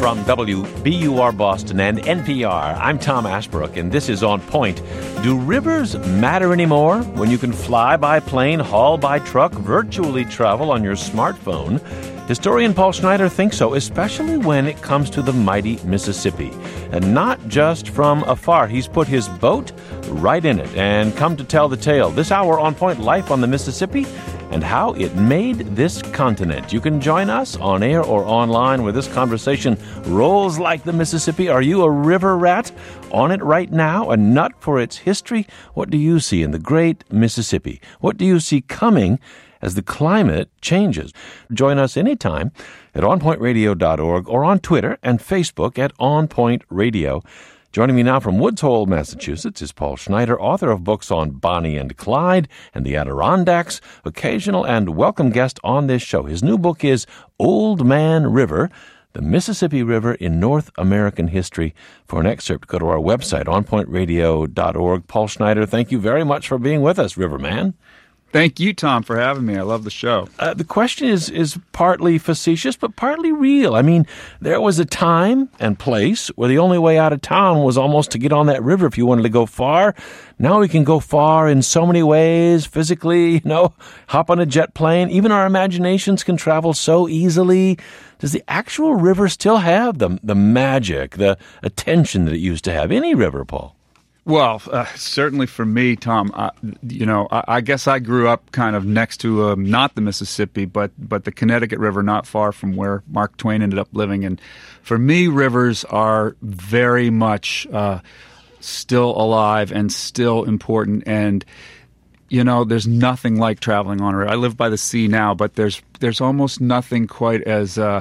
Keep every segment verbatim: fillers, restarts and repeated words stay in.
From W B U R Boston and N P R, I'm Tom Ashbrook, and this is On Point. Do rivers matter anymore when you can fly by plane, haul by truck, virtually travel on your smartphone? Historian Paul Schneider thinks so, especially when it comes to the mighty Mississippi. And not just from afar. He's put his boat right in it and come to tell the tale. This hour, On Point, life on the Mississippi and how it made this continent. You can join us on air or online where this conversation rolls like the Mississippi. Are you a river rat on it right now, a nut for its history? What do you see in the great Mississippi? What do you see coming as the climate changes? Join us anytime at on point radio dot org or on Twitter and Facebook at On Point Radio. Joining me now from Woods Hole, Massachusetts, is Paul Schneider, author of books on Bonnie and Clyde and the Adirondacks, occasional and welcome guest on this show. His new book is Old Man River, the Mississippi River in North American History. For an excerpt, go to our website, on point radio dot org. Paul Schneider, thank you very much for being with us, Riverman. Thank you, Tom, for having me. I love the show. Uh, the question is is partly facetious, but partly real. I mean, there was a time and place where the only way out of town was almost to get on that river if you wanted to go far. Now we can go far in so many ways, physically, you know, hop on a jet plane. Even our imaginations can travel so easily. Does the actual river still have the, the magic, the attention that it used to have? Any river, Paul? Well, uh, certainly for me, Tom, uh, you know, I, I guess I grew up kind of next to um, not the Mississippi, but but the Connecticut River, not far from where Mark Twain ended up living. And for me, rivers are very much uh, still alive and still important. And, you know, there's nothing like traveling on a river. I live by the sea now, but there's there's almost nothing quite as uh,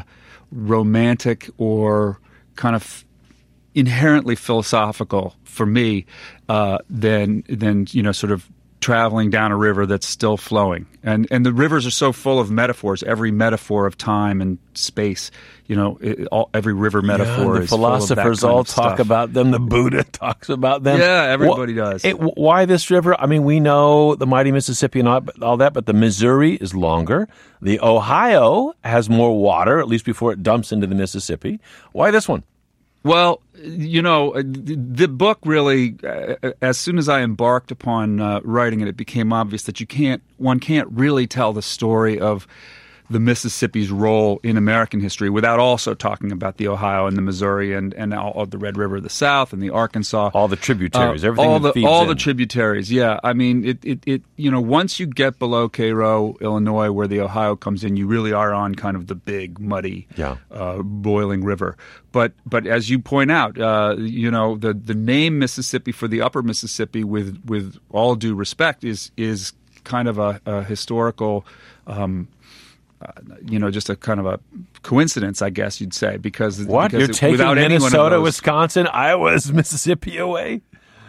romantic or kind of inherently philosophical for me uh, than than you know sort of traveling down a river that's still flowing. And and the rivers are so full of metaphors. Every metaphor of time and space, you know, it, all, every river metaphor yeah, the is philosophers full all of that talk kind of about them. The Buddha talks about them. Yeah, everybody well, does. It, why this river? I mean, we know the mighty Mississippi and all, all that, but the Missouri is longer. The Ohio has more water, at least before it dumps into the Mississippi. Why this one? Well, you know, the book really, uh, as soon as I embarked upon uh, writing it, it became obvious that you can't, one can't really tell the story of the Mississippi's role in American history without also talking about the Ohio and the Missouri and, and all of the Red River of the South and the Arkansas. All the tributaries, uh, everything all that the, feeds All in. the tributaries, yeah. I mean, it, it, it, you know, once you get below Cairo, Illinois, where the Ohio comes in, you really are on kind of the big, muddy, yeah. uh, boiling river. But but as you point out, uh, you know, the, the name Mississippi for the upper Mississippi, with, with all due respect, is is kind of a, a historical um Uh, you know, just a kind of a coincidence, I guess you'd say, because what because you're it, taking without Minnesota, those, Wisconsin, Iowa, Mississippi away.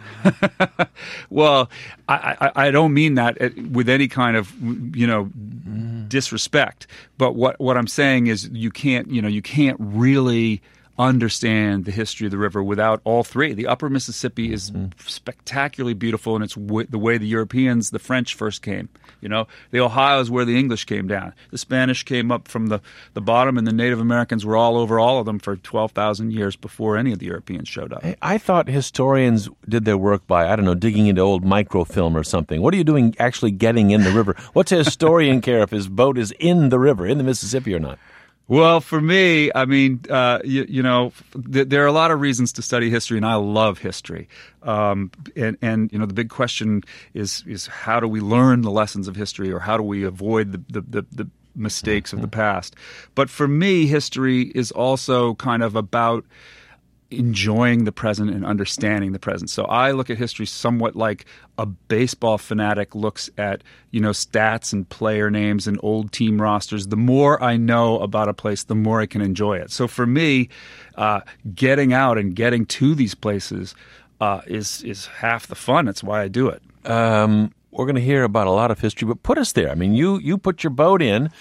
Well, I, I, I don't mean that with any kind of you know disrespect, but what what I'm saying is you can't you know you can't really understand the history of the river without all three. The upper Mississippi is mm-hmm. spectacularly beautiful, and it's w- the way the Europeans, the French, first came. You know, the Ohio is where the English came down. The Spanish came up from the, the bottom, and the Native Americans were all over all of them for twelve thousand years before any of the Europeans showed up. I, I thought historians did their work by, I don't know, digging into old microfilm or something. What are you doing actually getting in the river? What's a historian care if his boat is in the river, in the Mississippi or not? Well, for me, I mean, uh, you, you know, th- there are a lot of reasons to study history, and I love history. Um, and, and, you know, the big question is is how do we learn the lessons of history, or how do we avoid the, the, the, the mistakes mm-hmm. of the past? But for me, history is also kind of about enjoying the present and understanding the present. So I look at history somewhat like a baseball fanatic looks at, you know, stats and player names and old team rosters. The more I know about a place, the more I can enjoy it. So for me, uh, getting out and getting to these places uh, is is half the fun. That's why I do it. Um, we're going to hear about a lot of history, but put us there. I mean, you you put your boat in.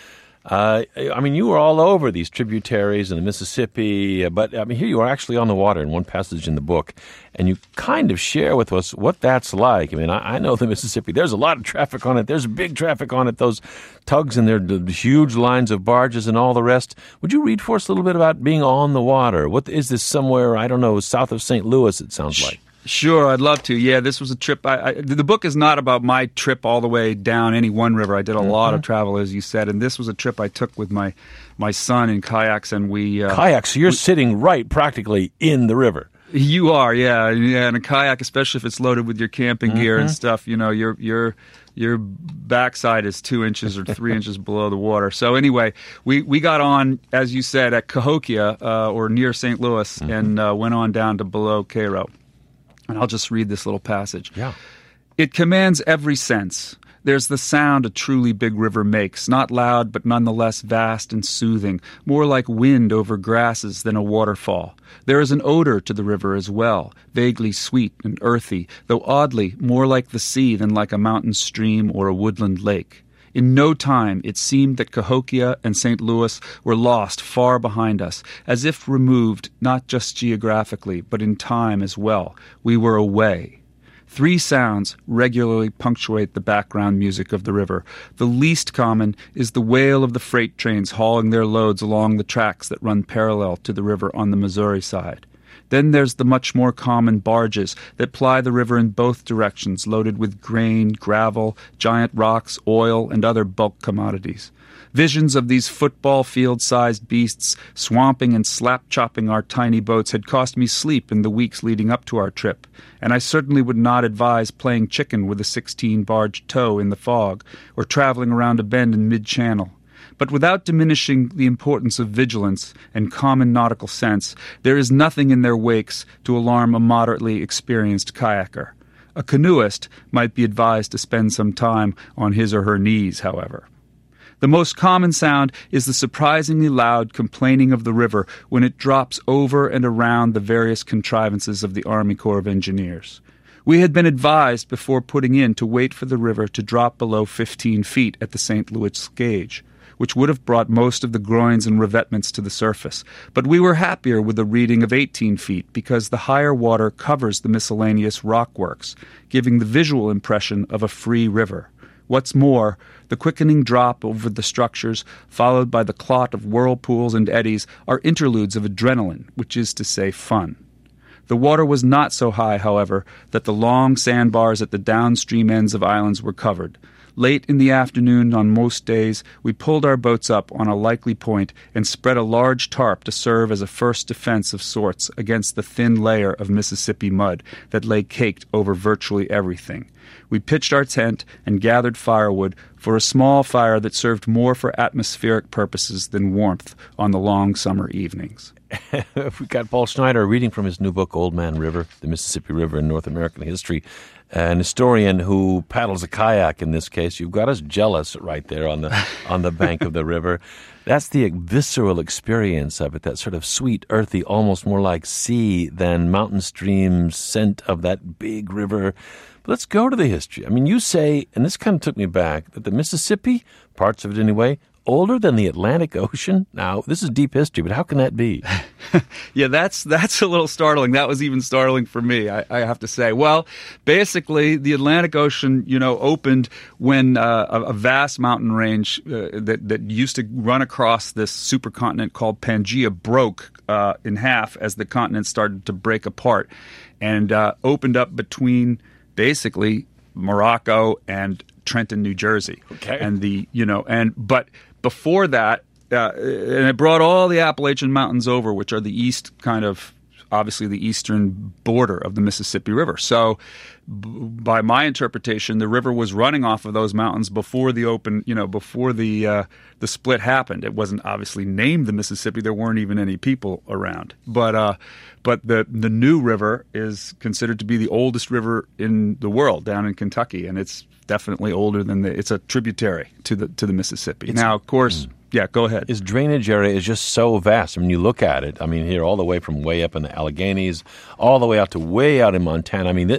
Uh, I mean, you were all over these tributaries and the Mississippi, uh, but I mean, here you are actually on the water in one passage in the book, and you kind of share with us what that's like. I mean, I, I know the Mississippi. There's a lot of traffic on it. There's big traffic on it, those tugs and their the huge lines of barges and all the rest. Would you read for us a little bit about being on the water? What is this somewhere, I don't know, south of Saint Louis, it sounds like? Sure, I'd love to. Yeah, this was a trip. I, I, the book is not about my trip all the way down any one river. I did a mm-hmm. lot of travel, as you said, and this was a trip I took with my, my son in kayaks, and we uh, kayaks. So you're we, sitting right, practically in the river. You are, yeah, yeah. And a kayak, especially if it's loaded with your camping mm-hmm. gear and stuff, you know, your your your backside is two inches or three inches below the water. So anyway, we, we got on, as you said, at Cahokia uh, or near Saint Louis, mm-hmm. and uh, went on down to below Cairo. And I'll just read this little passage. Yeah. It commands every sense. There's the sound a truly big river makes, not loud but nonetheless vast and soothing, more like wind over grasses than a waterfall. There is an odor to the river as well, vaguely sweet and earthy, though oddly more like the sea than like a mountain stream or a woodland lake. In no time, it seemed that Cahokia and Saint Louis were lost far behind us, as if removed not just geographically, but in time as well. We were away. Three sounds regularly punctuate the background music of the river. The least common is the wail of the freight trains hauling their loads along the tracks that run parallel to the river on the Missouri side. Then there's the much more common barges that ply the river in both directions, loaded with grain, gravel, giant rocks, oil, and other bulk commodities. Visions of these football field-sized beasts swamping and slap-chopping our tiny boats had cost me sleep in the weeks leading up to our trip, and I certainly would not advise playing chicken with a sixteen-barge tow in the fog, or traveling around a bend in mid-channel. But without diminishing the importance of vigilance and common nautical sense, there is nothing in their wakes to alarm a moderately experienced kayaker. A canoeist might be advised to spend some time on his or her knees, however. The most common sound is the surprisingly loud complaining of the river when it drops over and around the various contrivances of the Army Corps of Engineers. We had been advised before putting in to wait for the river to drop below fifteen feet at the Saint Louis gauge, which would have brought most of the groins and revetments to the surface. But we were happier with a reading of eighteen feet because the higher water covers the miscellaneous rockworks, giving the visual impression of a free river. What's more, the quickening drop over the structures, followed by the clot of whirlpools and eddies, are interludes of adrenaline, which is to say fun. The water was not so high, however, that the long sandbars at the downstream ends of islands were covered. Late in the afternoon on most days, we pulled our boats up on a likely point and spread a large tarp to serve as a first defense of sorts against the thin layer of Mississippi mud that lay caked over virtually everything. We pitched our tent and gathered firewood for a small fire that served more for atmospheric purposes than warmth on the long summer evenings. We've got Paul Schneider reading from his new book, Old Man River, the Mississippi River in North American History. An historian who paddles a kayak in this case. You've got us jealous right there on the on the bank of the river. That's the visceral experience of it, that sort of sweet, earthy, almost more like sea than mountain stream scent of that big river. But let's go to the history. I mean, you say, and this kind of took me back, that the Mississippi, parts of it anyway, older than the Atlantic Ocean? Now, this is deep history, but how can that be? yeah, that's that's a little startling. That was even startling for me, I, I have to say. Well, basically, the Atlantic Ocean, you know, opened when uh, a, a vast mountain range uh, that, that used to run across this supercontinent called Pangaea broke uh, in half as the continent started to break apart and uh, opened up between basically Morocco and Trenton, New Jersey. Okay. And the, you know, and but before that, uh, and it brought all the Appalachian Mountains over, which are the east kind of, obviously the eastern border of the Mississippi River. So b- by my interpretation, the river was running off of those mountains before the open, you know, before the uh, the split happened. It wasn't obviously named the Mississippi. There weren't even any people around. But uh, but the the new river is considered to be the oldest river in the world down in Kentucky, and it's definitely older than the. It's a tributary to the to the Mississippi. It's, now, of course, mm. yeah, go ahead. Its drainage area is just so vast. I mean, you look at it. I mean, here all the way from way up in the Alleghenies, all the way out to way out in Montana. I mean, it,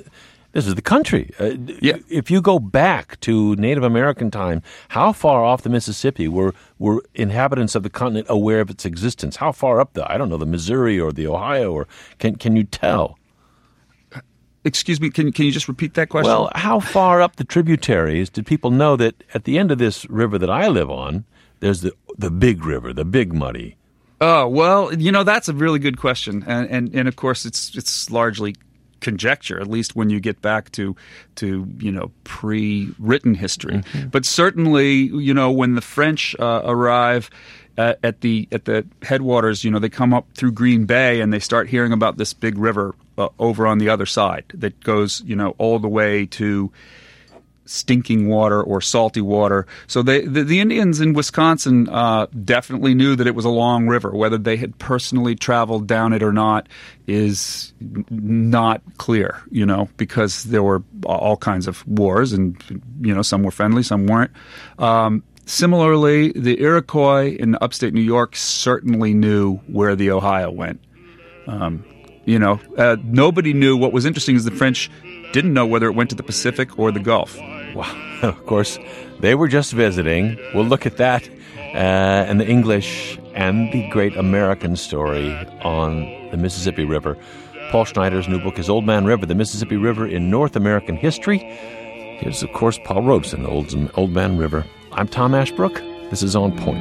This is the country. Uh, Yeah. If you go back to Native American time, how far off the Mississippi were were inhabitants of the continent aware of its existence? How far up the, I don't know, the Missouri or the Ohio, or can can you tell? Excuse me, can can you just repeat that question? Well, how far up the tributaries did people know that at the end of this river that I live on, there's the the big river, the Big Muddy? Oh, well, you know, that's a really good question. And, and, and of course, it's it's largely conjecture, at least when you get back to, to you know, pre-written history. Mm-hmm. But certainly, you know, when the French uh, arrive uh, at the at the headwaters, you know, they come up through Green Bay and they start hearing about this big river uh, over on the other side that goes, you know, all the way to stinking water or salty water. So they, the, the Indians in Wisconsin uh, definitely knew that it was a long river. Whether they had personally traveled down it or not is n- not clear, you know, because there were all kinds of wars and, you know, some were friendly, some weren't. Um, similarly, the Iroquois in upstate New York certainly knew where the Ohio went. Um, you know, uh, nobody knew. What was interesting is the French didn't know whether it went to the Pacific or the Gulf. Wow. Of course, they were just visiting. We'll look at that uh, and the English and the great American story on the Mississippi River. Paul Schneider's new book is Old Man River, the Mississippi River in North American History. Here's, of course, Paul Robeson, Old, Old Man River. I'm Tom Ashbrook. This is On Point.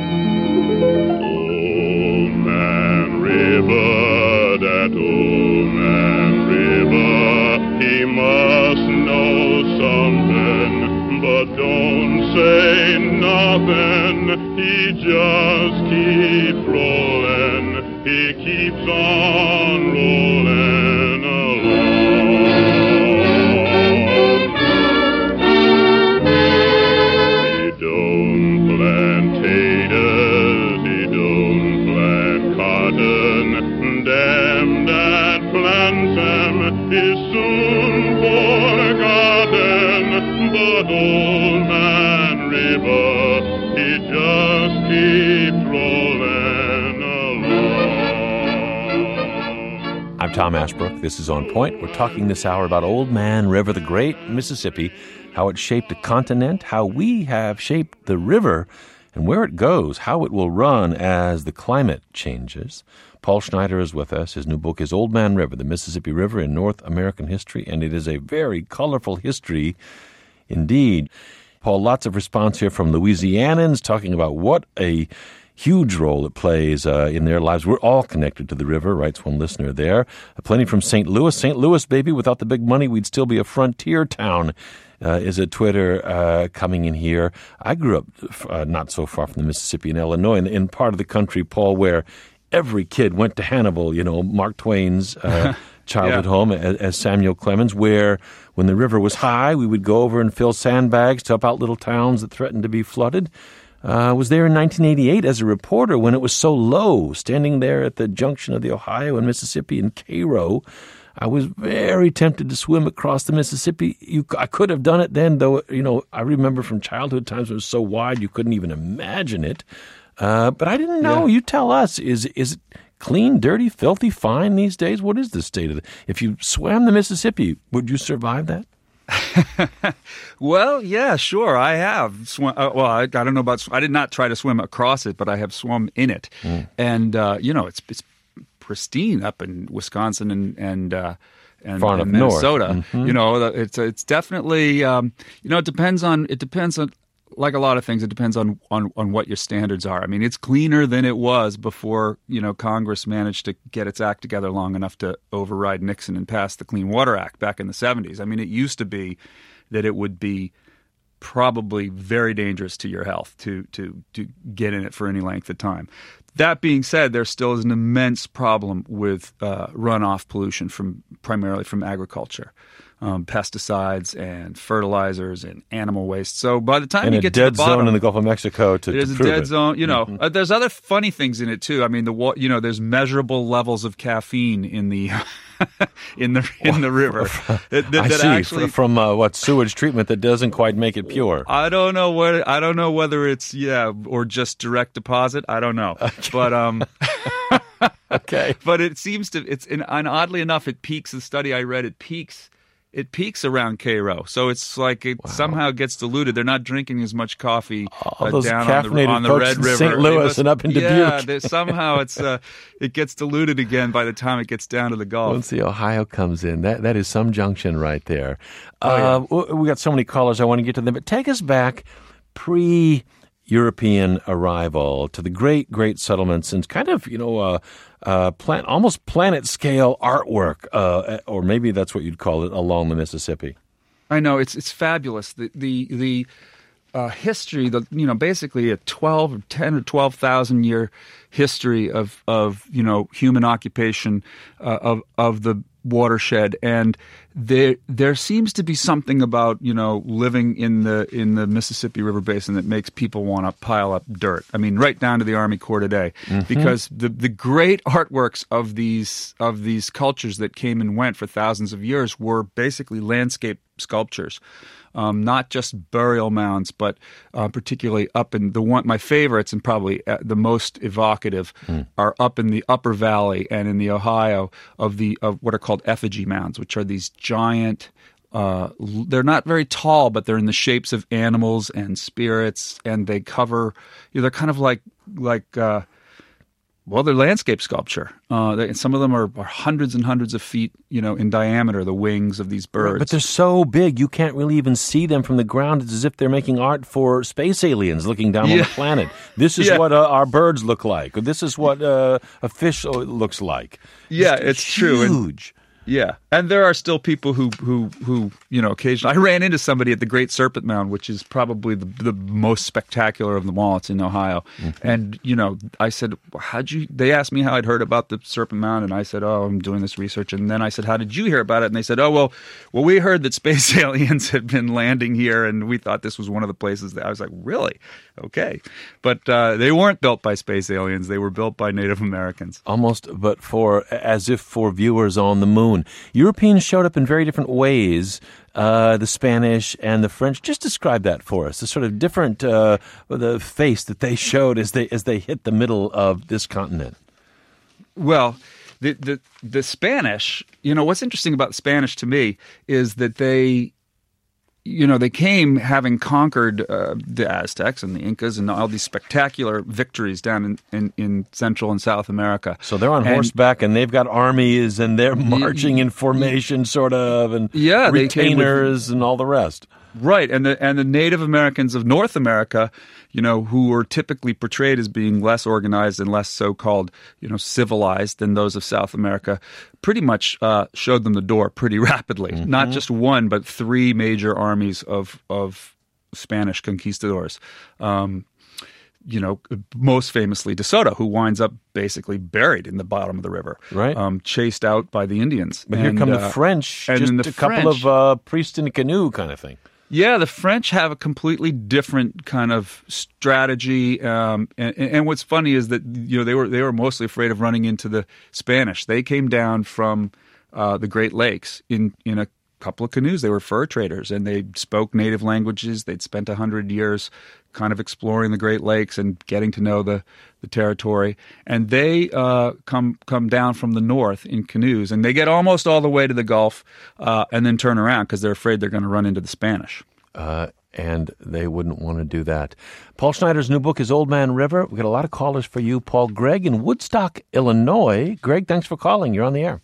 Old Man River, that old man river, he must know something, but don't say nothing. He just keeps rolling, he keeps on rolling along. He don't plant taters, he don't plant cotton. Them that plants them is soon forgotten. But Old Man River, he just keeps rolling along. I'm Tom Ashbrook. This is On Point. We're talking this hour about Old Man River, the great Mississippi, how it shaped a continent, how we have shaped the river, and where it goes, how it will run as the climate changes. Paul Schneider is with us. His new book is Old Man River, the Mississippi River in North American History, and it is a very colorful history indeed. Paul, lots of response here from Louisianans talking about what a huge role it plays uh, in their lives. We're all connected to the river, writes one listener there. Plenty from Saint Louis. Saint Louis, baby, without the big money, we'd still be a frontier town. Uh, is a Twitter uh, coming in here. I grew up uh, not so far from the Mississippi in Illinois, in, in part of the country, Paul, where every kid went to Hannibal, you know, Mark Twain's uh, childhood Yeah. home as, as Samuel Clemens, where when the river was high, we would go over and fill sandbags to help out little towns that threatened to be flooded. I uh, was there in nineteen eighty-eight as a reporter when it was so low, standing there at the junction of the Ohio and Mississippi in Cairo. I was very tempted to swim across the Mississippi. You, I could have done it then, though, you know, I remember from childhood times it was so wide you couldn't even imagine it. Uh, but I didn't know. Yeah. You tell us. Is is it clean, dirty, filthy, fine these days? What is the state of it? If you swam the Mississippi, would you survive that? Well, yeah, sure. I have swum. Uh, well, I, I don't know about. sw- I did not try to swim across it, but I have swum in it, Mm. and uh, you know, it's it's pristine up in Wisconsin and and uh, and, Far and enough north. Minnesota. Mhm. You know, it's it's definitely um, you know, it depends on it depends on. Like a lot of things, it depends on, on, on what your standards are. I mean, it's cleaner than it was before, you know, Congress managed to get its act together long enough to override Nixon and pass the Clean Water Act back in the seventies. I mean, it used to be that it would be probably very dangerous to your health to to to get in it for any length of time. That being said, there still is an immense problem with uh, runoff pollution from primarily from agriculture. Um, pesticides and fertilizers and animal waste. So by the time And you a get dead to the bottom, zone in the Gulf of Mexico to, it is to a prove dead it. zone. You know, Mhm. uh, there's other funny things in it too. I mean, the wa- you know, there's measurable levels of caffeine in the in the in the river. that, that, I that see. actually, Fr- from uh, what sewage treatment that doesn't quite make it pure. I don't know what I don't know whether it's yeah or just direct deposit. I don't know, but um. Okay. But it seems to it's and, and oddly enough, it peaks. The study I read, it peaks it peaks around Cairo, so it's like it Wow. somehow gets diluted. They're not drinking as much coffee All uh, those down on the, caffeinated on the folks Red in River. Saint They Louis must- and up in Yeah, Dubuque. they- somehow it's uh, it gets diluted again by the time it gets down to the Gulf. Once the Ohio comes in, that that is some junction right there. Oh, yeah. uh, w- we got so many callers. I want to get to them, but take us back pre-European arrival to the great, great settlements and kind of you know uh, uh, plan almost planet scale artwork, uh, or maybe that's what you'd call it, along the Mississippi. I know it's it's fabulous. The the the uh, history, the you know basically a twelve or ten or twelve thousand year history of of you know human occupation uh, of of the watershed, and there there seems to be something about you know living in the in the Mississippi River Basin that makes people want to pile up dirt. I mean, right down to the Army Corps today, Mm-hmm. because the the great artworks of these of these cultures that came and went for thousands of years were basically landscape sculptures. Um, not just burial mounds, but uh, particularly up in the one my favorites and probably uh, the most evocative Mm. are up in the Upper Valley and in the Ohio of the of what are called effigy mounds, which are these giant. Uh, l- they're not very tall, but they're in the shapes of animals and spirits, and they cover. You know, they're kind of like like. Uh, Well, they're landscape sculpture. Uh, they, some of them are, are hundreds and hundreds of feet, you know, in diameter. The wings of these birds. But they're so big, you can't really even see them from the ground. It's as if they're making art for space aliens looking down on Yeah. the planet. This is Yeah. what uh, our birds look like. Or this is what uh, a fish uh, looks like. Yeah, Just it's true. And- Huge. Yeah, and there are still people who who who you know occasionally. I ran into somebody at the Great Serpent Mound, which is probably the the most spectacular of them all. It's in Ohio, Mm-hmm. and you know, I said, "How'd you?" They asked me how I'd heard about the Serpent Mound, and I said, "Oh, I'm doing this research." And then I said, "How did you hear about it?" And they said, "Oh, well, well, we heard that space aliens had been landing here, and we thought this was one of the places." That I was like, "Really? Okay," but uh, they weren't built by space aliens; they were built by Native Americans. Almost, but for as if for viewers on the moon. Europeans showed up in very different ways. Uh, the Spanish and the French. Just describe that for us. The sort of different uh, the face that they showed as they as they hit the middle of this continent. Well, the, the the Spanish, you know, what's interesting about the Spanish to me is that they, you know, they came having conquered uh, the Aztecs and the Incas and all these spectacular victories down in, in, in Central and South America. So they're on And- horseback and they've got armies and they're marching in formation, sort of, and Yeah, they came with- retainers and all the rest. Right, and the and the Native Americans of North America, you know, who were typically portrayed as being less organized and less so-called, you know, civilized than those of South America, pretty much uh, showed them the door pretty rapidly. Mm-hmm. Not just one, but three major armies of of Spanish conquistadors. Um, you know, most famously De Soto, who winds up basically buried in the bottom of the river, Right. Um, chased out by the Indians. But here And, come the uh, French, and just then the a couple French- of uh, priests in a canoe kind of thing. Yeah, the French have a completely different kind of strategy, um, and, and what's funny is that you know they were they were mostly afraid of running into the Spanish. They came down from uh, the Great Lakes in in a couple of canoes. They were fur traders, and they spoke native languages. They'd spent a hundred years kind of exploring the Great Lakes and getting to know the the territory. And they uh, come come down from the north in canoes, and they get almost all the way to the Gulf, uh, and then turn around because they're afraid they're going to run into the Spanish. Uh, and they wouldn't want to do that. Paul Schneider's new book is Old Man River. We've got a lot of callers for you. Paul, Greg in Woodstock, Illinois. Greg, thanks for calling. You're on the air.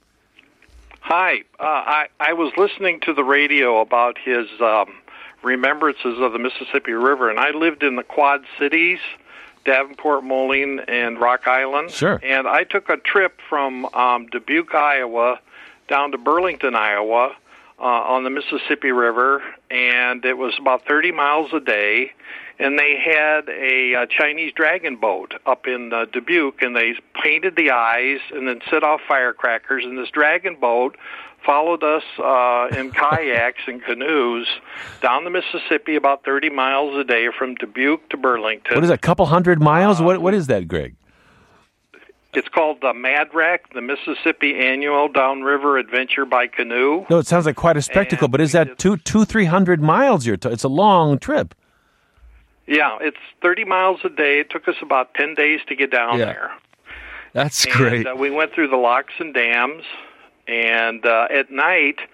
Hi. Uh, I, I was listening to the radio about his um, remembrances of the Mississippi River, and I lived in the Quad Cities, Davenport, Moline, and Rock Island. Sure. And I took a trip from um, Dubuque, Iowa, down to Burlington, Iowa, uh, on the Mississippi River, and it was about thirty miles a day. And they had a, a Chinese dragon boat up in uh, Dubuque, and they painted the eyes and then set off firecrackers. And this dragon boat followed us uh, in kayaks and canoes down the Mississippi about thirty miles a day from Dubuque to Burlington. What is that, a couple hundred miles? What What is that, Greg? It's called the MADRAC, the Mississippi Annual Downriver Adventure by Canoe. No, it sounds like quite a spectacle, And but is we that did- two, two, three hundred miles? You're t- it's a long trip. Yeah, it's thirty miles a day. It took us about ten days to get down Yeah. there. That's And great. uh, we went through the locks and dams, and uh, at night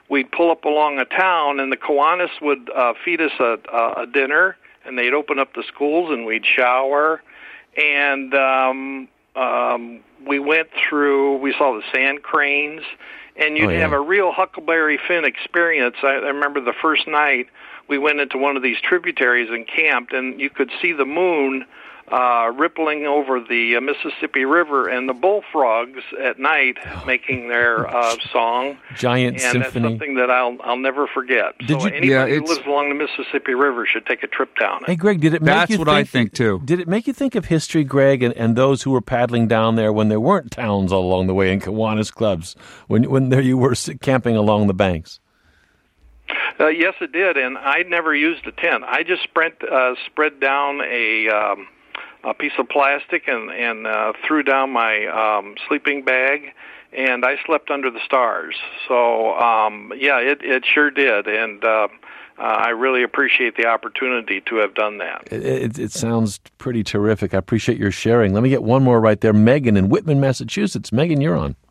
we'd pull up along a town, and the Kiwanis would uh, feed us a, a dinner, and they'd open up the schools, and we'd shower. And um, um, we went through, we saw the sand cranes, and you'd oh, yeah. have a real Huckleberry Finn experience. I, I remember the first night we went into one of these tributaries and camped, and you could see the moon uh, rippling over the uh, Mississippi River, and the bullfrogs at night making their uh, song. Giant and symphony. And that's something that I'll I'll never forget. Did so you, anybody yeah, who lives along the Mississippi River should take a trip down it. Hey, Greg, did it make That's you what think, I think, too. Did it make you think of history, Greg, and, and those who were paddling down there when there weren't towns all along the way and Kiwanis clubs, when when there you were camping along the banks? Uh, yes, it did, and I never used a tent. I just spread uh, spread down a um, a piece of plastic and and uh, threw down my um, sleeping bag, and I slept under the stars. So um, yeah, it it sure did, and uh, uh, I really appreciate the opportunity to have done that. It, it, it sounds pretty terrific. I appreciate your sharing. Let me get one more right there. Megan in Whitman, Massachusetts. Megan, you're on.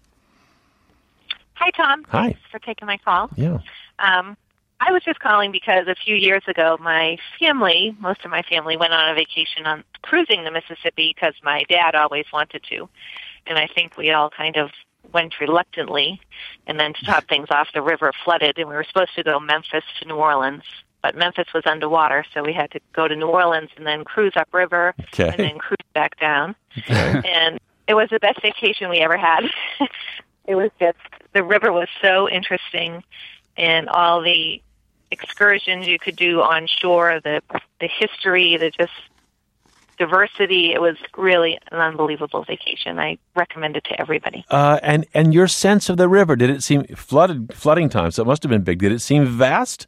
Hi, Tom. Hi. Thanks for taking my call. Yeah. Um, I was just calling because a few years ago, my family, most of my family, went on a vacation on cruising the Mississippi because my dad always wanted to. And I think we all kind of went reluctantly. And then to top things off, the river flooded, and we were supposed to go Memphis to New Orleans. But Memphis was underwater, so we had to go to New Orleans and then cruise upriver Okay. and then cruise back down. Okay. And it was the best vacation we ever had. It was just, the river was so interesting, and all the excursions you could do on shore, the the history, the just diversity. It was really an unbelievable vacation. I recommend it to everybody. Uh, and and your sense of the river, did it seem flooded flooding time? So it must have been big. Did it seem vast?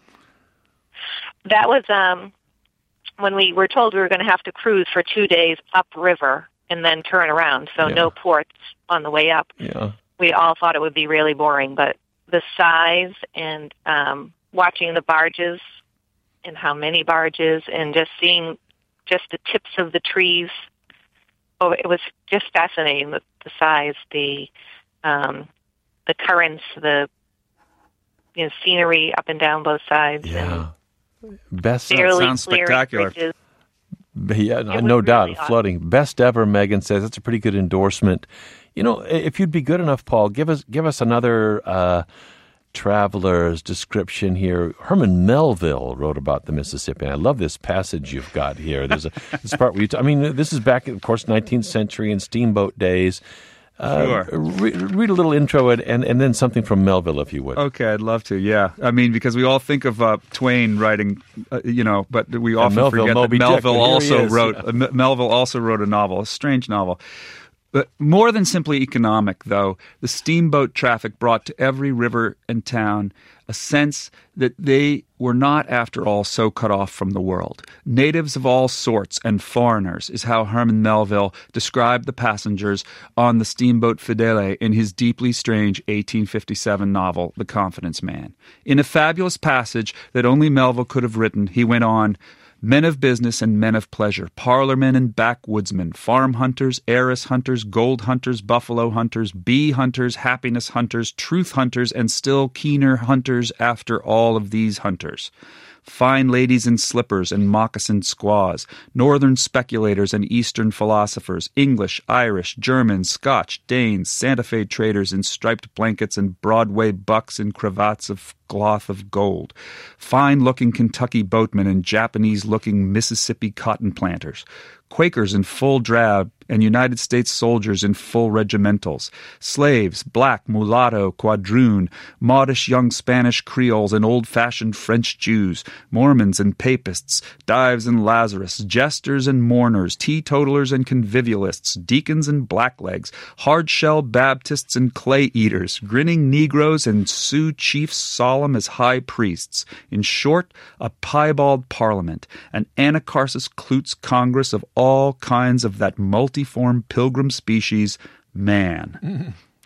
That was um, when we were told we were going to have to cruise for two days upriver and then turn around. So Yeah. no ports on the way up. Yeah. We all thought it would be really boring, but the size and um, watching the barges and how many barges and just seeing just the tips of the trees. Oh, it was just fascinating, the, the size, the um, the currents, the you know, scenery up and down both sides. Yeah. Best And barely sounds clearing spectacular. bridges. Yeah, was no doubt. really awesome. Flooding. Best ever, Megan says. That's a pretty good endorsement. You know, if you'd be good enough, Paul, give us give us another uh, traveler's description here. Herman Melville wrote about the Mississippi. I love this passage you've got here. There's a this part where you. T- I mean, this is back, of course, nineteenth century and steamboat days. Uh, Sure. Re- read a little intro and, and and then something from Melville, if you would. Okay, I'd love to. Yeah, I mean, because we all think of uh, Twain writing, uh, you know, but we often Melville, forget Moby that Dick, Melville but here he also is. wrote. Uh, M- Melville also wrote a novel, a strange novel. But more than simply economic, though, the steamboat traffic brought to every river and town a sense that they were not, after all, so cut off from the world. Natives of all sorts and foreigners is how Herman Melville described the passengers on the steamboat Fidele in his deeply strange eighteen fifty-seven novel, The Confidence Man. In a fabulous passage that only Melville could have written, he went on, "Men of business and men of pleasure, parlormen and backwoodsmen, farm hunters, heiress hunters, gold hunters, buffalo hunters, bee hunters, happiness hunters, truth hunters, and still keener hunters after all of these hunters. Fine ladies in slippers and moccasined squaws, northern speculators and eastern philosophers, English, Irish, German, Scotch, Danes, Santa Fe traders in striped blankets and Broadway bucks in cravats of cloth of gold, fine-looking Kentucky boatmen and Japanese-looking Mississippi cotton planters, Quakers in full drab and United States soldiers in full regimentals, slaves, black, mulatto, quadroon, modish young Spanish Creoles and old-fashioned French Jews, Mormons and Papists, Dives and Lazarus, jesters and mourners, teetotalers and convivialists, deacons and blacklegs, hard-shell Baptists and clay-eaters, grinning Negroes and Sioux chiefs solemn as high priests. In short, a piebald parliament, an Anacharsis Cloots Congress of all kinds of that multiform pilgrim species, man."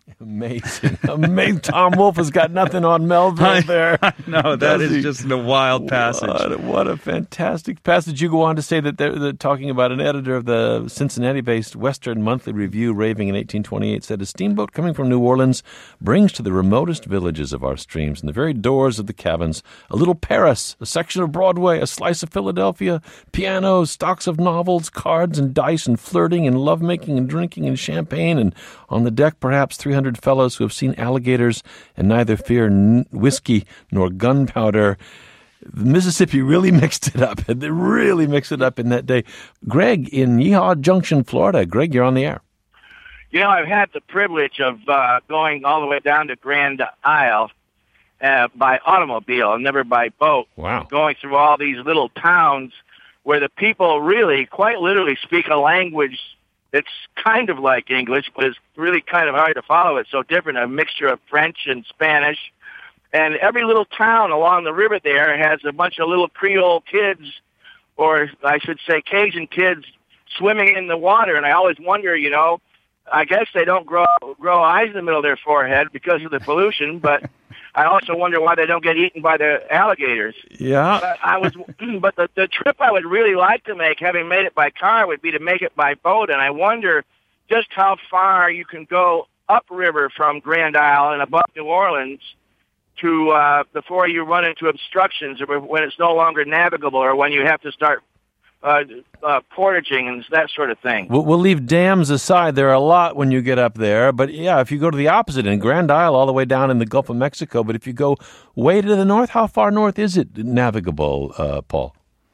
Amazing. Amazing. Tom Wolfe has got nothing on Melville there. No, that is he? just a wild passage. What, what a fantastic passage. You go on to say that they're, they're talking about an editor of the Cincinnati-based Western Monthly Review, raving in eighteen twenty-eight, said, a steamboat coming from New Orleans brings to the remotest villages of our streams, in the very doors of the cabins, a little Paris, a section of Broadway, a slice of Philadelphia, pianos, stocks of novels, cards and dice and flirting and lovemaking and drinking and champagne, and on the deck perhaps three hundred fellows who have seen alligators and neither fear n- whiskey nor gunpowder. The Mississippi really mixed it up. They really mixed it up in that day. Greg in Yeehaw Junction, Florida. Greg, you're on the air. You know, I've had the privilege of uh, going all the way down to Grand Isle uh, by automobile, never by boat. Wow. Going through all these little towns where the people really, quite literally, speak a language it's kind of like English, but it's really kind of hard to follow. It's so different, a mixture of French and Spanish. And every little town along the river there has a bunch of little Creole kids, or I should say Cajun kids, swimming in the water. And I always wonder, you know, I guess they don't grow grow eyes in the middle of their forehead because of the pollution, but I also wonder why they don't get eaten by the alligators. Yeah. But I was, but the, the trip I would really like to make, having made it by car, would be to make it by boat. And I wonder just how far you can go upriver from Grand Isle and above New Orleans to uh, before you run into obstructions, or when it's no longer navigable, or when you have to start uh, uh, portaging and that sort of thing. We'll, we'll leave dams aside. There are a lot when you get up there. But, yeah, if you go to the opposite end, Grand Isle all the way down in the Gulf of Mexico, but if you go way to the north, how far north is it navigable, uh, Paul?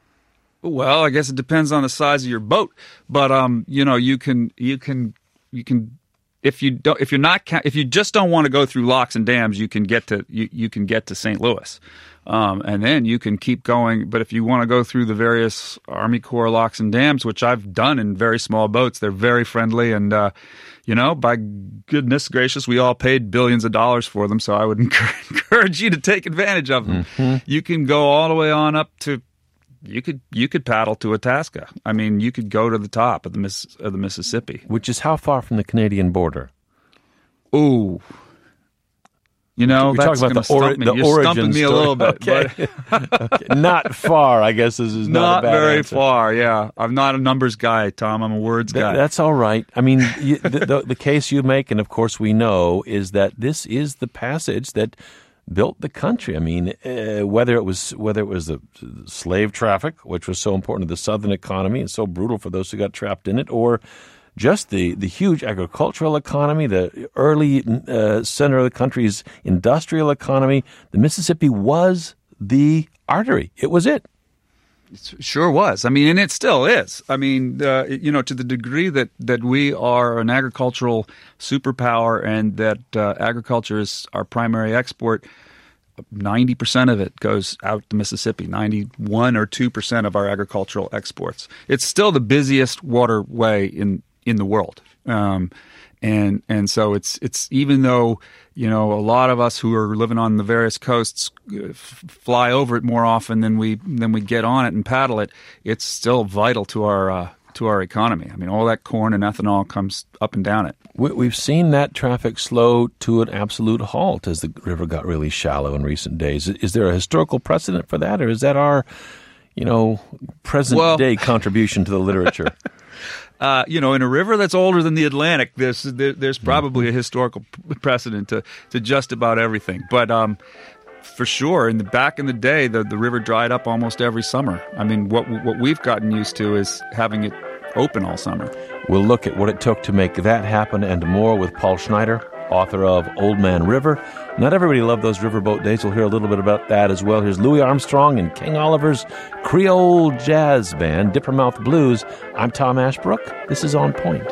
Well, I guess it depends on the size of your boat. But, um, you know, you can, you can, you can, if you don't, if you're not, if you just don't want to go through locks and dams, you can get to, you, you can get to Saint Louis. Um, and then you can keep going. But if you want to go through the various Army Corps locks and dams, which I've done in very small boats, they're very friendly. And, uh, you know, by goodness gracious, we all paid billions of dollars for them. So I would encourage you to take advantage of them. Mm-hmm. You can go all the way on up to, you could you could paddle to Itasca. I mean, you could go to the top of the, Miss, of the Mississippi. Which is how far from the Canadian border? Ooh. You know, we that's talk about the, or, me. the You're origin stumping me story. a little bit. Okay. But okay. Not far, I guess this is not, not a bad very answer. far, yeah. I'm not a numbers guy, Tom. I'm a words Th- guy. That's all right. I mean, you, the, the, the case you make, and of course we know, is that this is the passage that built the country. I mean, uh, whether it was whether it was the slave traffic, which was so important to the Southern economy and so brutal for those who got trapped in it, or just the, the huge agricultural economy, the early uh, center of the country's industrial economy, the Mississippi was the artery. It was it. It sure was. I mean, and it still is. I mean, uh, you know, to the degree that, that we are an agricultural superpower and that uh, agriculture is our primary export, ninety percent of it goes out to Mississippi, ninety-one or two percent of our agricultural exports. It's still the busiest waterway in in the world. Um, and and so it's it's even though, you know, a lot of us who are living on the various coasts uh, f- fly over it more often than we than we get on it and paddle it, it's still vital to our uh, to our economy. I mean, all that corn and ethanol comes up and down it. We, we've seen that traffic slow to an absolute halt as the river got really shallow in recent days. Is there a historical precedent for that, or is that our, you know, present well, day contribution to the literature? Uh, you know, in a river that's older than the Atlantic, there's there, there's probably a historical precedent to, to just about everything. But um, for sure, in the back in the day, the, the river dried up almost every summer. I mean, what what we've gotten used to is having it open all summer. We'll look at what it took to make that happen and more with Paul Schneider, author of Old Man River. Not everybody loved those riverboat days. We'll hear a little bit about that as well. Here's Louis Armstrong and King Oliver's Creole Jazz Band, Dippermouth Blues. I'm Tom Ashbrook. This is On Point.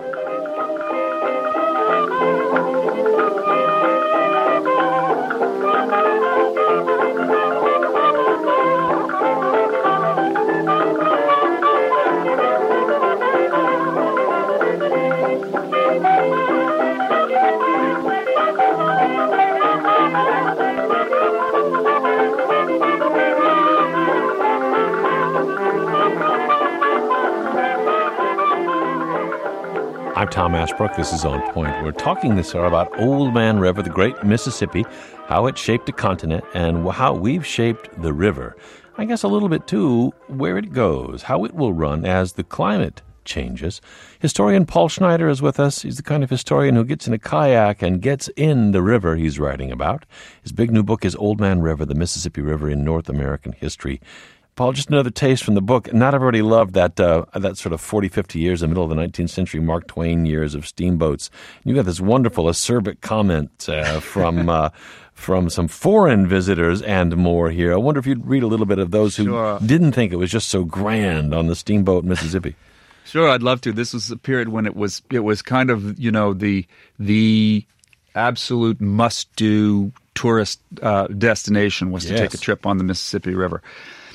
I'm Tom Ashbrook. This is On Point. We're talking this hour about Old Man River, the great Mississippi, how it shaped a continent, and how we've shaped the river. I guess a little bit, too, where it goes, how it will run as the climate changes. Historian Paul Schneider is with us. He's the kind of historian who gets in a kayak and gets in the river he's writing about. His big new book is Old Man River, the Mississippi River in North American History. Paul, just another taste from the book. Not everybody loved that uh, that sort of forty, fifty years in the middle of the nineteenth century, Mark Twain years of steamboats. You got this wonderful acerbic comment uh, from uh, from some foreign visitors and more here. I wonder if you'd read a little bit of those who Sure. didn't think it was just so grand on the steamboat Mississippi. Sure, I'd love to. This was a period when it was it was kind of, you know, the the absolute must-do tourist uh, destination was to Yes. take a trip on the Mississippi River.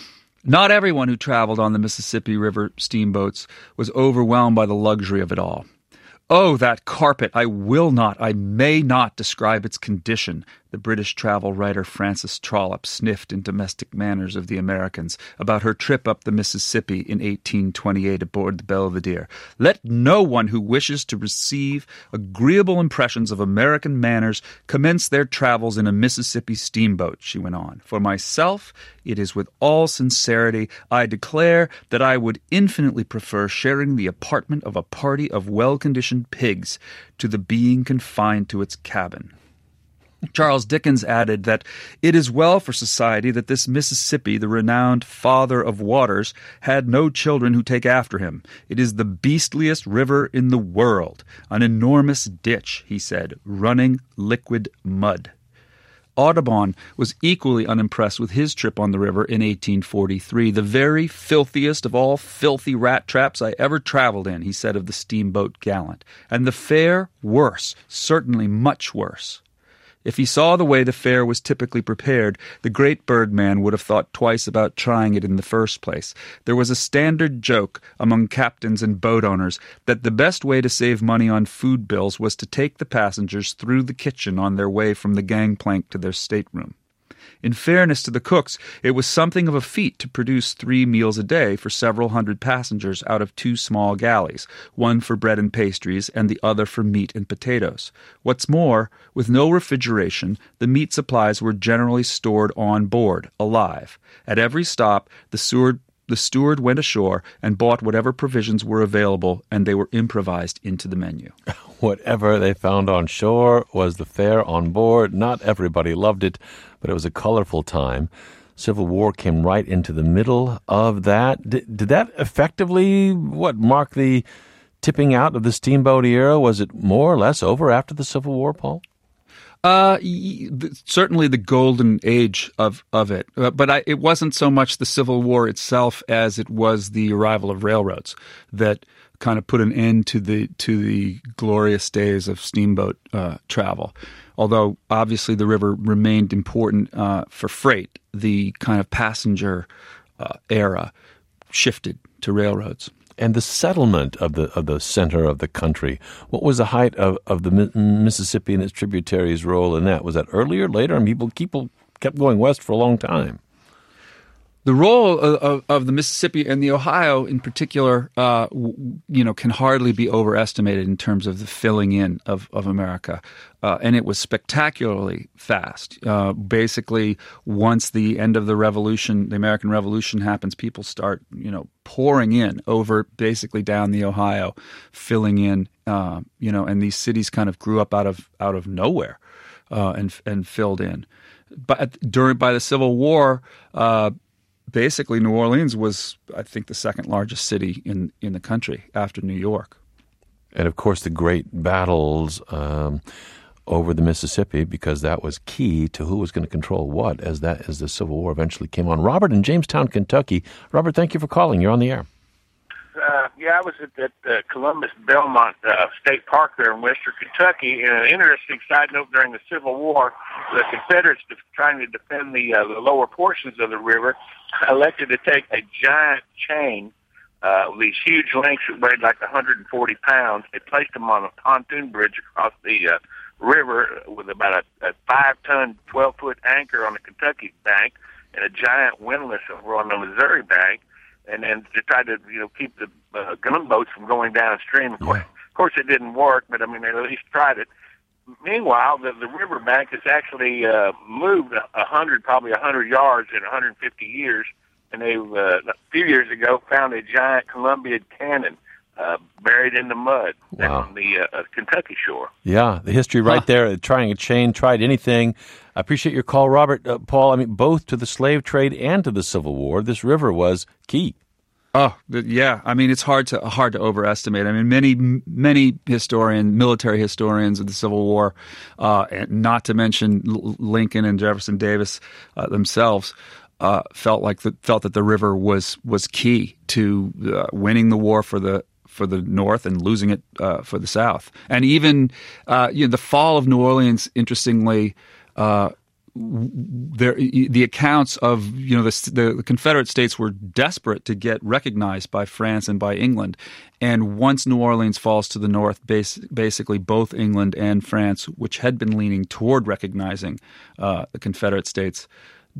Not everyone who traveled on the Mississippi River steamboats was overwhelmed by the luxury of it all. Oh, that carpet! I will not, I may not describe its condition, the British travel writer Frances Trollope sniffed in Domestic Manners of the Americans about her trip up the Mississippi in eighteen twenty-eight aboard the Belvedere. Let no one who wishes to receive agreeable impressions of American manners commence their travels in a Mississippi steamboat, she went on. For myself, it is with all sincerity I declare that I would infinitely prefer sharing the apartment of a party of well-conditioned pigs to the being confined to its cabin. Charles Dickens added that it is well for society that this Mississippi, the renowned father of waters, had no children who take after him. It is the beastliest river in the world, an enormous ditch, he said, running liquid mud. Audubon was equally unimpressed with his trip on the river in eighteen forty-three. The very filthiest of all filthy rat traps I ever traveled in, he said of the steamboat Gallant. And the fare worse, certainly much worse. If he saw the way the fare was typically prepared, the great Birdman would have thought twice about trying it in the first place. There was a standard joke among captains and boat owners that the best way to save money on food bills was to take the passengers through the kitchen on their way from the gangplank to their stateroom. In fairness to the cooks, it was something of a feat to produce three meals a day for several hundred passengers out of two small galleys, one for bread and pastries and the other for meat and potatoes. What's more, with no refrigeration, the meat supplies were generally stored on board, alive. At every stop, the steward The steward went ashore and bought whatever provisions were available, and they were improvised into the menu. Whatever they found on shore was the fare on board. Not everybody loved it, but it was a colorful time. Civil War came right into the middle of that. Did, did that effectively, what, mark the tipping out of the steamboat era? Was it more or less over after the Civil War, Paul? Uh, y- th- certainly the golden age of, of it. Uh, but I, it wasn't so much the Civil War itself as it was the arrival of railroads that kind of put an end to the to the glorious days of steamboat uh, travel. Although obviously the river remained important uh, for freight, the kind of passenger uh, era shifted to railroads. And the settlement of the of the center of the country, what was the height of, of the Mississippi and its tributaries' role in that? Was that earlier, later? I mean, people, people kept going west for a long time. The role of, of, of the Mississippi and the Ohio in particular, uh, w- you know, can hardly be overestimated in terms of the filling in of, of America. Uh, and it was spectacularly fast. Uh, basically, once the end of the Revolution, the American Revolution happens, people start, you know, pouring in over basically down the Ohio, filling in, uh, you know, and these cities kind of grew up out of out of nowhere uh, and and filled in. But during by the Civil War, uh, basically New Orleans was, I think, the second largest city in, in the country after New York. And, of course, the great battles um, over the Mississippi, because that was key to who was going to control what as that as the Civil War eventually came on. Robert in Jamestown, Kentucky. Robert, thank you for calling. You're on the air. Uh, yeah, I was at that uh, Columbus Belmont uh, State Park there in western Kentucky. And an interesting side note, during the Civil War, the Confederates, def- trying to defend the, uh, the lower portions of the river, elected to take a giant chain, uh, with these huge links that weighed like one hundred forty pounds. They placed them on a pontoon bridge across the uh, river with about a, a five-ton, twelve-foot anchor on the Kentucky bank and a giant windlass over on the Missouri bank. And then to try to, you know, keep the uh, gunboats from going downstream. Of course, of course, it didn't work, but I mean, they at least tried it. Meanwhile, the, the riverbank has actually uh, moved a hundred, probably a hundred yards in one hundred fifty years, and they uh, a few years ago found a giant Columbiad cannon uh, buried in the mud Wow. down the uh, Kentucky shore. Yeah, the history right Huh. there. Trying a chain, tried anything. I appreciate your call, Robert. Uh, Paul, I mean, both to the slave trade and to the Civil War, this river was key. Oh, th- yeah. I mean, it's hard to hard to overestimate. I mean, many many historians, military historians of the Civil War, uh, and not to mention L- Lincoln and Jefferson Davis uh, themselves, uh, felt like the, felt that the river was was key to uh, winning the war for the for the North and losing it uh, for the South. And even uh, you know, the fall of New Orleans, interestingly. Uh, There, the accounts of you know the, the Confederate States were desperate to get recognized by France and by England, and once New Orleans falls to the north, base, basically both England and France, which had been leaning toward recognizing uh, the Confederate States,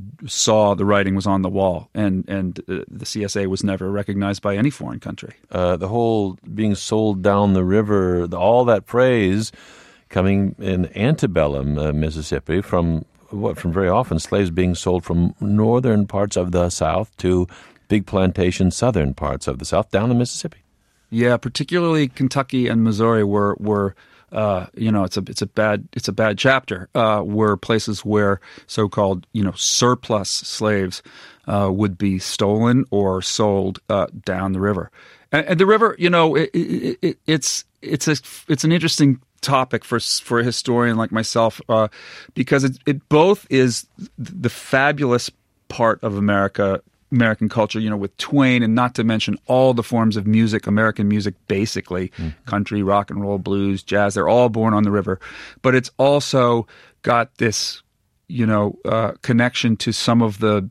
saw the writing was on the wall, and and uh, the C S A was never recognized by any foreign country. Uh, the whole being sold down the river, the, all that praise coming in antebellum uh, Mississippi from. What from very often slaves being sold from northern parts of the South to big plantation southern parts of the South down the Mississippi. Yeah, particularly Kentucky and Missouri were were uh, you know it's a it's a bad it's a bad chapter. Uh, were places where so-called you know surplus slaves uh, would be stolen or sold uh, down the river. And, and the river, you know, it, it, it, it's it's a it's an interesting topic for for a historian like myself uh, because it, it both is the fabulous part of America, American culture, you know, with Twain, and not to mention all the forms of music, American music, basically, mm. country, rock and roll, blues, jazz, they're all born on the river. But it's also got this, you know, uh, connection to some of the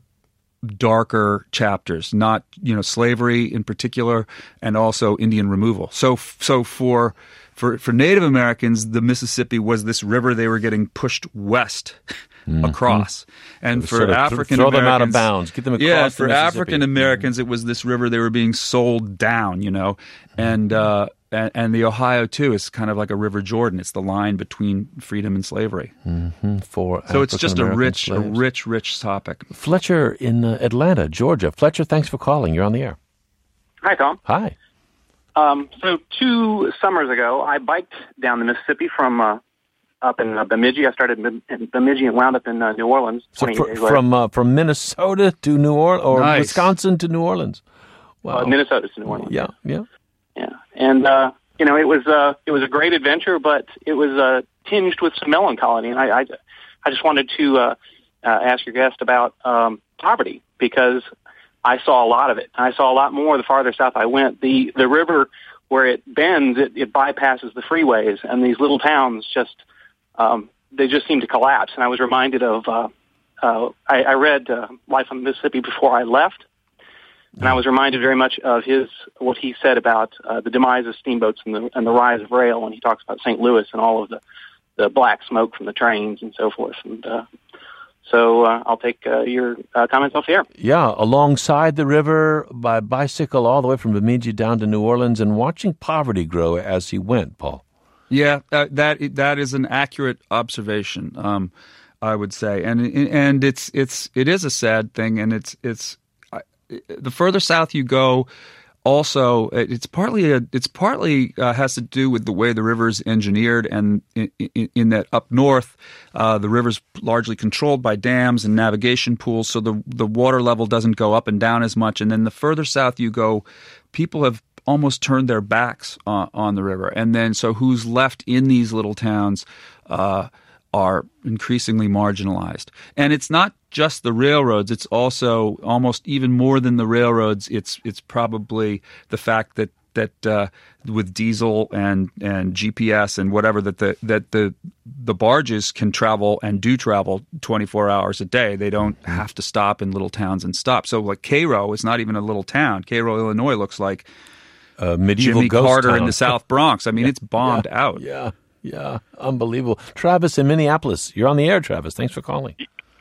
darker chapters, not, you know, slavery in particular, and also Indian removal. So, so for For for Native Americans, the Mississippi was this river they were getting pushed west mm-hmm. across, and for sort of African throw Americans, them out of bounds, get them across. Yeah, the for Mississippi. African Americans, mm-hmm. it was this river they were being sold down, you know, and uh, and, and the Ohio too is kind of like a River Jordan. It's the line between freedom and slavery. Mm-hmm. For so it's just a rich, slaves. a rich, rich topic. Fletcher in uh, Atlanta, Georgia. Fletcher, thanks for calling. You're on the air. Hi, Tom. Hi. Um, so two summers ago, I biked down the Mississippi from uh, up in uh, Bemidji. I started in Bemidji and wound up in uh, New Orleans. So twenty fr- days later. from uh, from Minnesota to New Orleans, or Nice. Wisconsin to New Orleans. Wow. Uh, Minnesota to New Orleans. Yeah, yeah. Yeah, and uh, you know, it was uh, it was a great adventure, but it was uh, tinged with some melancholy. And I, I, I just wanted to uh, uh, ask your guest about um, poverty, because I saw a lot of it. I saw a lot more the farther south I went. The the river, where it bends, it, it bypasses the freeways, and these little towns just um, they just seem to collapse. And I was reminded of uh, uh, I, I read uh, Life on the Mississippi before I left, and I was reminded very much of his what he said about uh, the demise of steamboats and the and the rise of rail, when he talks about Saint Louis and all of the the black smoke from the trains and so forth. And uh, So uh, I'll take uh, your uh, comments off the air. Yeah, alongside the river, by bicycle all the way from Bemidji down to New Orleans, and watching poverty grow as he went, Paul. Yeah, that that, that is an accurate observation, um, I would say, and and it's it's it is a sad thing, and it's it's the further south you go. Also, it's partly a, it's partly uh, has to do with the way the river's engineered, and in, in, in that up north, uh, the river's largely controlled by dams and navigation pools, so the the water level doesn't go up and down as much. And then the further south you go, people have almost turned their backs on, on the river, and then so who's left in these little towns uh, are increasingly marginalized. And it's not just the railroads, it's also almost even more than the railroads. It's it's probably the fact that that uh, with diesel and, and G P S and whatever, that the that the the barges can travel and do travel twenty-four hours a day. They don't have to stop in little towns and stop. So like Cairo is not even a little town. Cairo, Illinois looks like uh, medieval Jimmy ghost Carter town in the South Bronx. I mean, yeah, it's bombed yeah, out. Yeah, yeah, unbelievable. Travis in Minneapolis, you're on the air, Travis. Thanks for calling.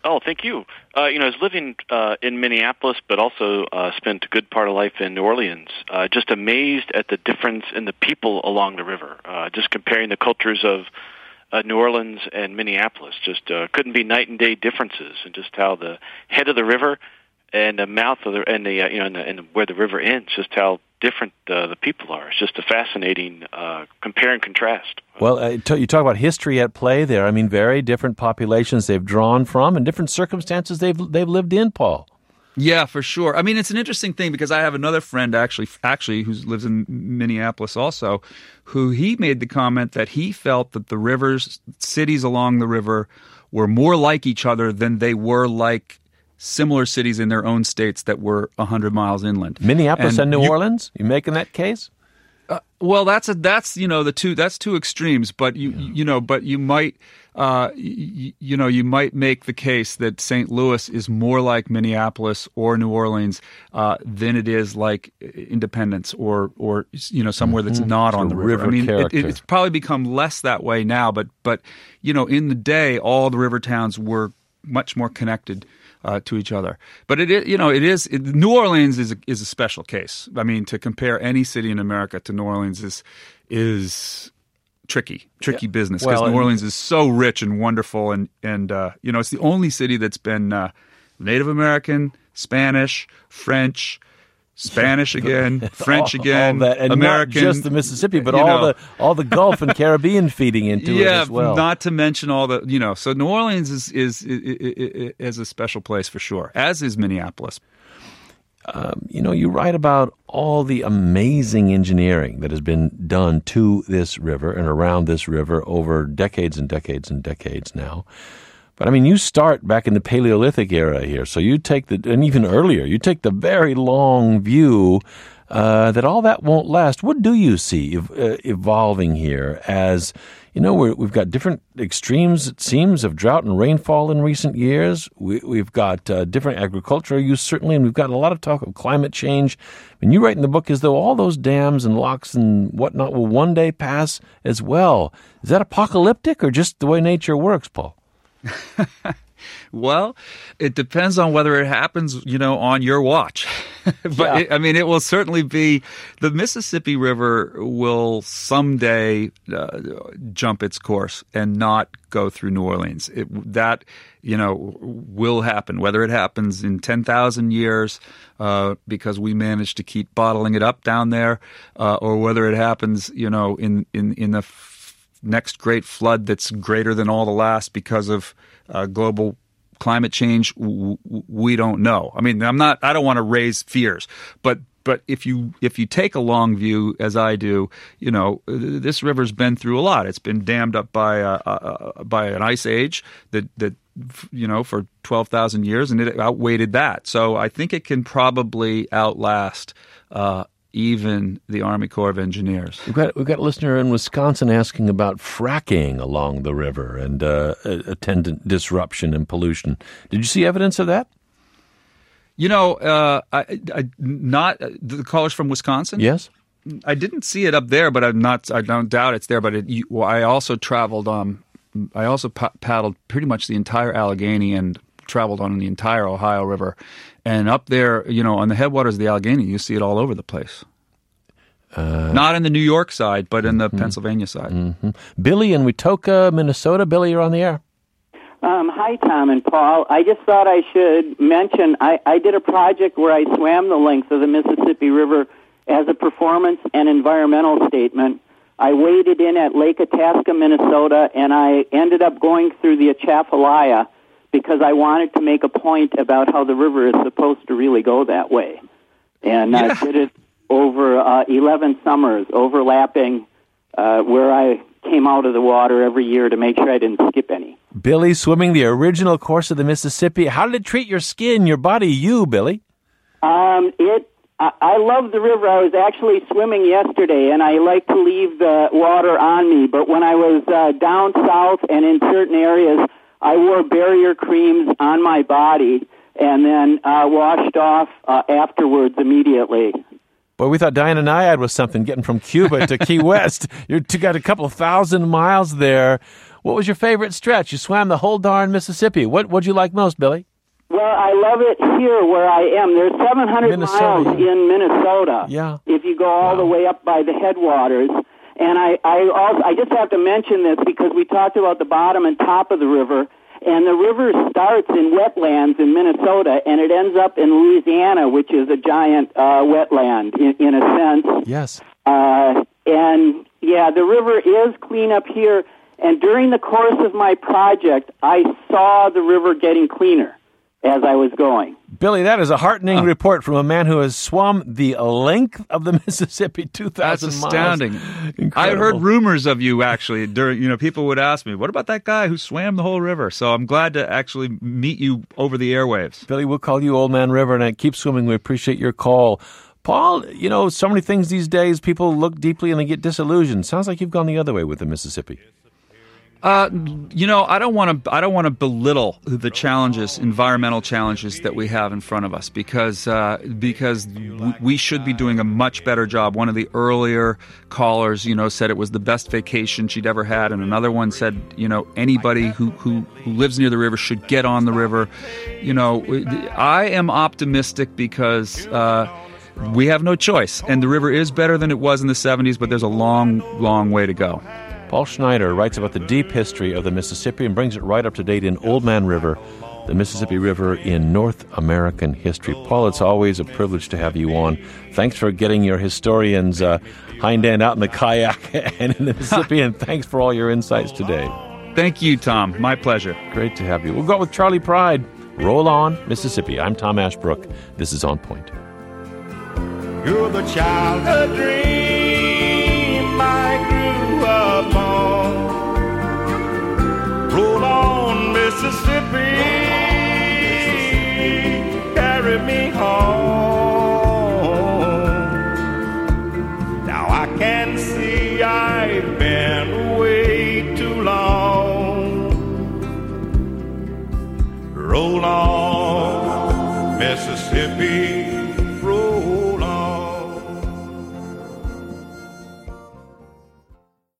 Oh, thank you. Uh, you know, I was living uh, in Minneapolis, but also uh, spent a good part of life in New Orleans. Uh, just amazed at the difference in the people along the river. Uh, just comparing the cultures of uh, New Orleans and Minneapolis, just uh, couldn't be night and day differences, and just how the head of the river and the mouth of the and the uh, you know and, the, and where the river ends, just how different uh, the people are. It's just a fascinating uh, compare and contrast. Well, uh, t- you talk about history at play there. I mean, very different populations they've drawn from and different circumstances they've they've lived in, Paul. Yeah, for sure. I mean, it's an interesting thing because I have another friend actually, actually who lives in Minneapolis also, who he made the comment that he felt that the rivers, cities along the river, were more like each other than they were like similar cities in their own states that were one hundred miles inland. Minneapolis and, and New you, Orleans? You making that case? Uh, well, that's a, that's you know the two that's two extremes, but you yeah. you know but you might uh, you, you know you might make the case that Saint Louis is more like Minneapolis or New Orleans uh, than it is like Independence or or you know somewhere that's mm-hmm. not it's on the river. river I mean, character. it, it's probably become less that way now, but but you know in the day all the river towns were much more connected Uh, to each other. But it is, you know, it is it, New Orleans is a, is a special case. I mean, to compare any city in America to New Orleans is is tricky, tricky yeah. business because well, New Orleans is so rich and wonderful, and and uh, you know, it's the only city that's been uh, Native American, Spanish, French. Spanish again, French all, again, all that, and American. Not just the Mississippi, but all know. the all the Gulf and Caribbean feeding into yeah, it as well. Not to mention all the you know. So New Orleans is is is, is a special place for sure, as is Minneapolis. Um, you know, you write about all the amazing engineering that has been done to this river and around this river over decades and decades and decades now. But, I mean, you start back in the Paleolithic era here, so you take the, and even earlier, you take the very long view uh, that all that won't last. What do you see ev- uh, evolving here as, you know, we're, we've got different extremes, it seems, of drought and rainfall in recent years. We, we've got uh, different agricultural use, certainly, and we've got a lot of talk of climate change. And you write in the book as though all those dams and locks and whatnot will one day pass as well. Is that apocalyptic or just the way nature works, Paul? Well, it depends on whether it happens, you know, on your watch. but yeah. it, I mean, it will certainly be the Mississippi River will someday uh, jump its course and not go through New Orleans. It, that, you know, will happen. Whether it happens in ten thousand years uh, because we managed to keep bottling it up down there, uh, or whether it happens, you know, in in in the next great flood that's greater than all the last because of uh, global climate change, w- we don't know. I mean, I'm not. I don't want to raise fears, but but if you if you take a long view, as I do, you know, this river's been through a lot. It's been dammed up by uh, uh, by an ice age that that you know for twelve thousand years, and it outweighed that. So I think it can probably outlast Uh, even the Army Corps of Engineers. We've got, we've got a listener in Wisconsin asking about fracking along the river and uh, attendant disruption and pollution. Did you see evidence of that? You know, uh, I, I, not the caller's from Wisconsin. Yes, I didn't see it up there, but I'm not. I don't doubt it's there. But it, you, well, I also traveled. Um, I also pa- paddled pretty much the entire Allegheny and traveled on the entire Ohio River. And up there, you know, on the headwaters of the Allegheny, you see it all over the place. Uh, Not in the New York side, but in the mm-hmm. Pennsylvania side. Mm-hmm. Billy in Wetuka, Minnesota. Billy, you're on the air. Um, hi, Tom and Paul. I just thought I should mention I, I did a project where I swam the length of the Mississippi River as a performance and environmental statement. I waded in at Lake Itasca, Minnesota, and I ended up going through the Atchafalaya because I wanted to make a point about how the river is supposed to really go that way. And I yeah. did it over uh, eleven summers, overlapping uh, where I came out of the water every year to make sure I didn't skip any. Billy swimming the original course of the Mississippi. How did it treat your skin, your body, you, Billy? Um, it. I, I love the river. I was actually swimming yesterday, and I like to leave the water on me. But when I was uh, down south and in certain areas, I wore barrier creams on my body and then uh, washed off uh, afterwards immediately. Boy, we thought Diana-Nyad was something, getting from Cuba to Key West. You've got a couple of thousand miles there. What was your favorite stretch? You swam the whole darn Mississippi. What what'd you like most, Billy? Well, I love it here where I am. There's seven hundred Minnesota, miles yeah. in Minnesota. Yeah. If you go all Wow. the way up by the headwaters. And I, I also, I just have to mention this because we talked about the bottom and top of the river. And the river starts in wetlands in Minnesota, and it ends up in Louisiana, which is a giant uh, wetland in, in a sense. Yes. Uh, and, yeah, the river is clean up here. And during the course of my project, I saw the river getting cleaner as I was going. Billy, that is a heartening report from a man who has swum the length of the Mississippi, two thousand That's miles. astounding. Incredible. I heard rumors of you, actually. During, you know, people would ask me, what about that guy who swam the whole river? So I'm glad to actually meet you over the airwaves. Billy, we'll call you Old Man River, and I keep swimming. We appreciate your call. Paul, you know, so many things these days, people look deeply and they get disillusioned. Sounds like you've gone the other way with the Mississippi. Uh, you know, I don't want to. I don't want to belittle the challenges, environmental challenges that we have in front of us, because uh, because w- we should be doing a much better job. One of the earlier callers, you know, said it was the best vacation she'd ever had, and another one said, you know, anybody who who, who lives near the river should get on the river. You know, I am optimistic because uh, we have no choice, and the river is better than it was in the seventies, but there's a long, long way to go. Paul Schneider writes about the deep history of the Mississippi and brings it right up to date in Old Man River, the Mississippi River in North American history. Paul, it's always a privilege to have you on. Thanks for getting your historian's uh, hind end out in the kayak and in the Mississippi, and thanks for all your insights today. Thank you, Tom. My pleasure. Great to have you. We'll go out with Charlie Pride. Roll on, Mississippi. I'm Tom Ashbrook. This is On Point. You're the childhood dream I grew up on. Roll on, Mississippi, carry me home. Now I can see I've been away too long. Roll on, Mississippi,